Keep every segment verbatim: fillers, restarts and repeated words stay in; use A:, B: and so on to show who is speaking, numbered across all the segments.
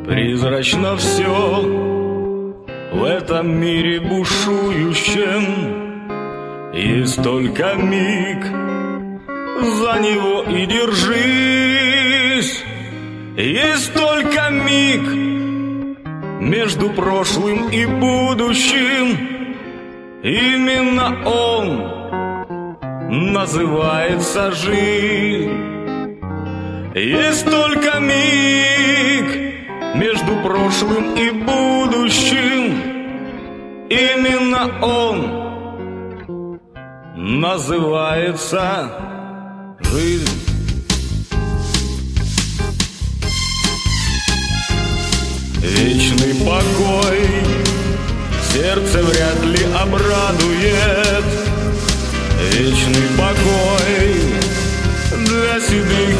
A: Призрачно все в этом мире бушующем. Есть только миг, за него и держись. Есть только миг между прошлым и будущим. Именно он называется жизнь. Есть только миг между прошлым и будущим. Именно он называется жизнь. Вечный покой сердце вряд ли обрадует. Вечный покой для седых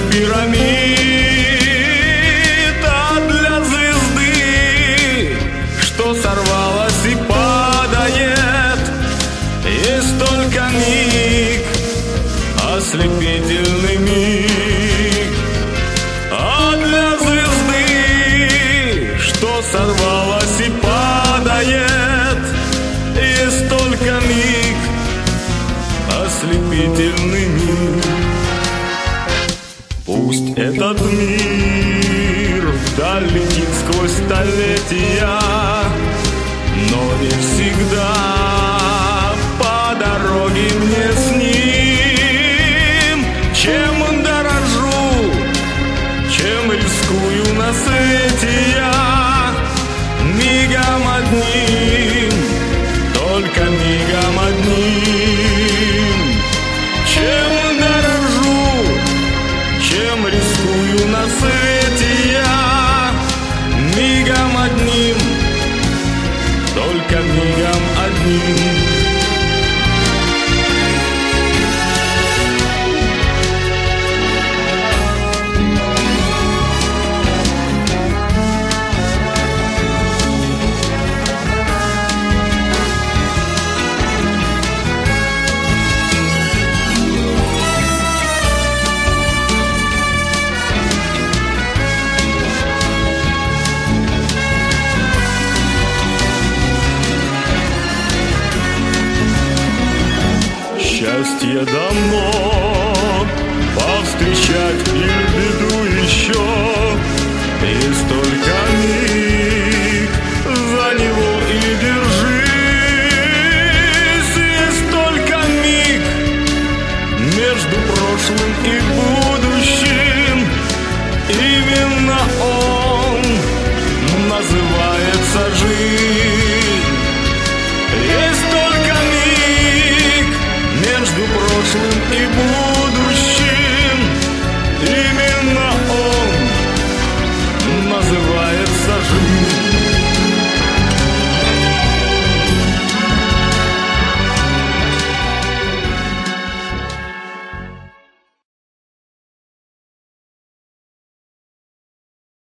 A: пирамид, а для звезды, что сорвалась и падает, есть только миг, ослепительный миг. А для звезды, что сорвалась и падает, есть только миг, ослепительный миг. Пусть этот мир вдаль летит сквозь столетия, но не всегда по дороге мне с ним. Чем дорожу, чем рискую на свете я, мигом одним, только мигом одним. Чем дорожу, чем рискую на свете я, мигом одним, только мигом одним. Счастье давно повстречать или беду еще. Есть